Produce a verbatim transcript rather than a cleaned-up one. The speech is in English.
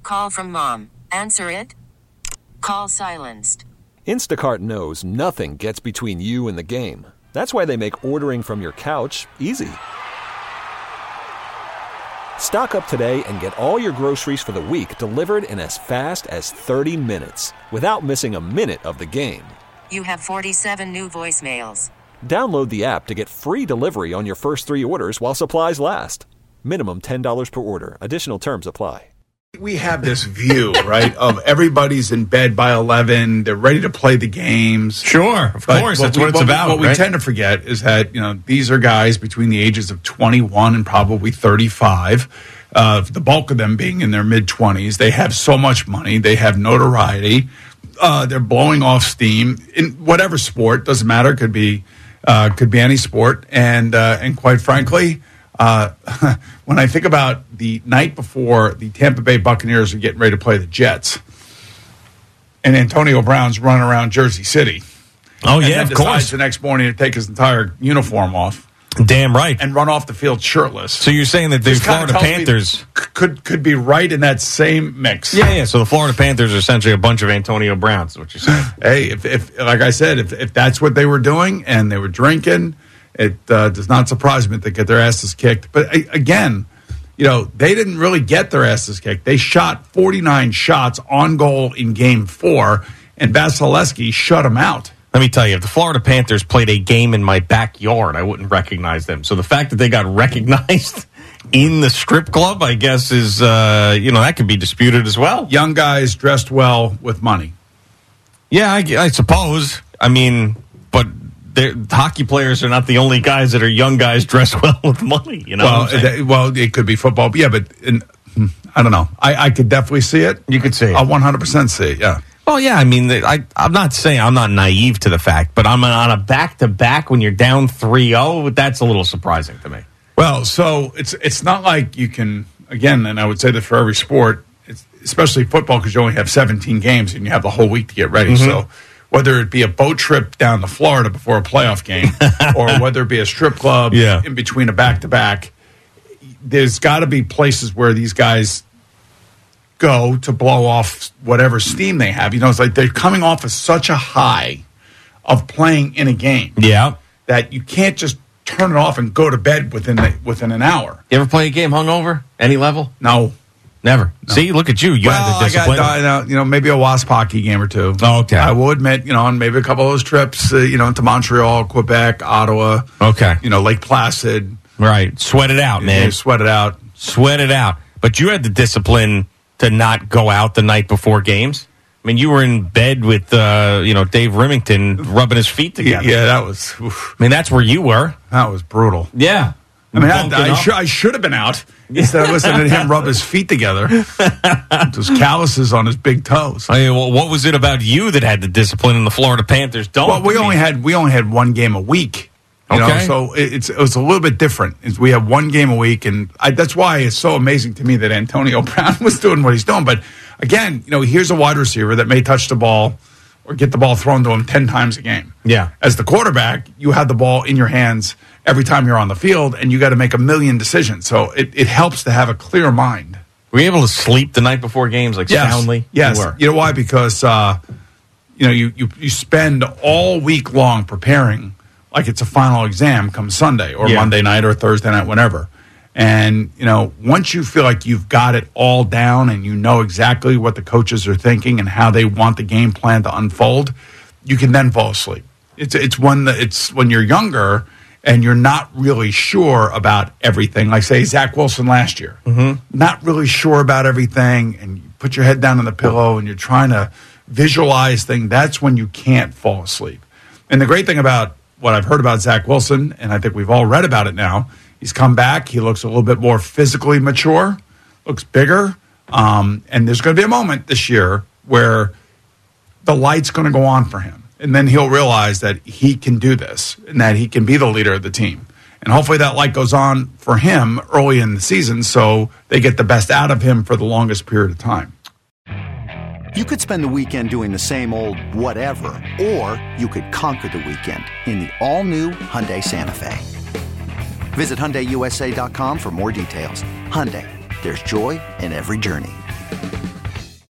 call from mom. Answer it. Call silenced. Instacart knows nothing gets between you and the game. That's why they make ordering from your couch easy. Stock up today and get all your groceries for the week delivered in as fast as thirty minutes without missing a minute of the game. You have forty-seven new voicemails. Download the app to get free delivery on your first three orders while supplies last. Minimum ten dollars per order. Additional terms apply. We have this view, right, of everybody's in bed by eleven. They're ready to play the games. Sure, of But course. what That's we- what it's what we- about. What we right? tend to forget is that, you know, these are guys between the ages of twenty-one and probably thirty-five. Uh, the bulk of them being in their mid-twenties. They have so much money. They have notoriety. Uh, they're blowing off steam in whatever sport. Doesn't matter. Could be uh, could be any sport. And uh, and quite frankly, uh, when I think about the night before the Tampa Bay Buccaneers are getting ready to play the Jets, and Antonio Brown's running around Jersey City. Oh, and yeah, then of decides course. the next morning to take his entire uniform off Damn right. and run off the field shirtless. So you're saying that the This kinda Florida tells me Panthers... c- could could be right in that same mix. Yeah, yeah. So the Florida Panthers are essentially a bunch of Antonio Browns, is what you're saying. Hey, if, if like I said, if if that's what they were doing and they were drinking, it uh, does not surprise me that they get their asses kicked. But a- again, you know, they didn't really get their asses kicked. They shot forty-nine shots on goal in Game Four, and Vasilevsky shut them out. Let me tell you, if the Florida Panthers played a game in my backyard, I wouldn't recognize them. So the fact that they got recognized in the strip club, I guess, is, uh, you know, that could be disputed as well. Young guys dressed well with money. Yeah, I, I suppose. I mean, but they're- hockey players are not the only guys that are young guys dressed well with money. You know Well, what I'm saying? it, well, it could be football, but yeah, but in, I don't know. I, I could definitely see it. You could see it. I one hundred percent see it. Yeah. Well, yeah, I mean, I, I'm not saying I'm not naive to the fact, but I'm on a back-to-back when you're down three oh, that's a little surprising to me. Well, so it's it's not like you can, again, and I would say that for every sport, it's, especially football, because you only have seventeen games and you have the whole week to get ready. Mm-hmm. So whether it be a boat trip down to Florida before a playoff game or whether it be a strip club Yeah. in between a back-to-back, there's got to be places where these guys go to blow off whatever steam they have. You know, it's like they're coming off of such a high of playing in a game Yeah. that you can't just turn it off and go to bed within the, within an hour. You ever play a game hungover? Any level? No. Never. See, look at you. You well, had the I discipline. got, you know, you know, maybe a Wasp hockey game or two. Oh, okay. I will admit, you know, on maybe a couple of those trips, uh, you know, to Montreal, Quebec, Ottawa. Okay. You know, Lake Placid. Right. Sweat it out, man. You sweat it out. Sweat it out. But you had the discipline to not go out the night before games. I mean, you were in bed with, uh, you know, Dave Remington rubbing his feet Yeah, together. yeah that was oof, I mean, that's where you were. that was brutal. Yeah. I mean, I, Bunking I, up. should, I should have been out instead of listening to him rub his feet together. Those calluses on his big toes. I mean, well, what was it about you that had the discipline and the Florida Panthers don't? Well, we I only mean, had we only had one game a week. You know, Okay. so it, it's it was a little bit different. It's, we have one game a week, and I, that's why it's so amazing to me that Antonio Brown was doing what he's doing. But again, you know, here's a wide receiver that may touch the ball or get the ball thrown to him ten times a game. Yeah. As the quarterback, you have the ball in your hands every time you're on the field, and you got to make a million decisions. So it, it helps to have a clear mind. Were you able to sleep the night before games, like Yes. soundly? Yes. You were. You know why? Because uh, you know you, you you spend all week long preparing like it's a final exam come Sunday or Yeah. Monday night or Thursday night, whenever. And you know, once you feel like you've got it all down and you know exactly what the coaches are thinking and how they want the game plan to unfold, you can then fall asleep. It's it's when the, it's when you're younger and you're not really sure about everything. Like say Zach Wilson last year, mm-hmm. not really sure about everything, and you put your head down on the pillow and you're trying to visualize things. That's when you can't fall asleep. And the great thing about what I've heard about Zach Wilson, and I think we've all read about it now, he's come back. He looks a little bit more physically mature, looks bigger. Um, and there's going to be a moment this year where the light's going to go on for him. And then he'll realize that he can do this and that he can be the leader of the team. And hopefully that light goes on for him early in the season so they get the best out of him for the longest period of time. You could spend the weekend doing the same old whatever, or you could conquer the weekend in the all-new Hyundai Santa Fe. Visit Hyundai U S A dot com for more details. Hyundai, there's joy in every journey.